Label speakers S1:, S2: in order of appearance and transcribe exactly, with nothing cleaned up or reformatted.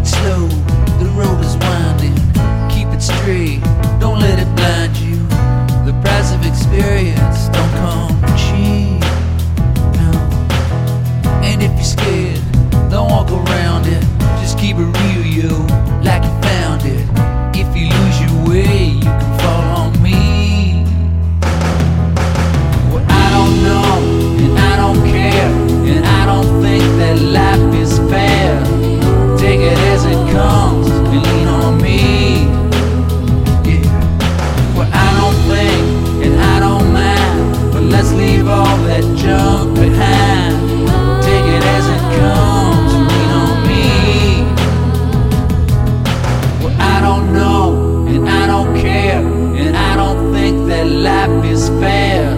S1: it slow, the road is winding. Keep it straight, don't let it blind you. The price of experience don't come cheap, no. And if you're scared, don't walk around it. Just keep it real, yo, like you found it. If you lose your way, you can fall on me. Well, I don't know, and I don't care, and I don't think that life is fair. Take it as it comes and lean on me. Yeah. Well, I don't think and I don't mind, but let's leave all that junk behind. Take it as it comes and lean on me. Well, I don't know and I don't care, and I don't think that life is fair.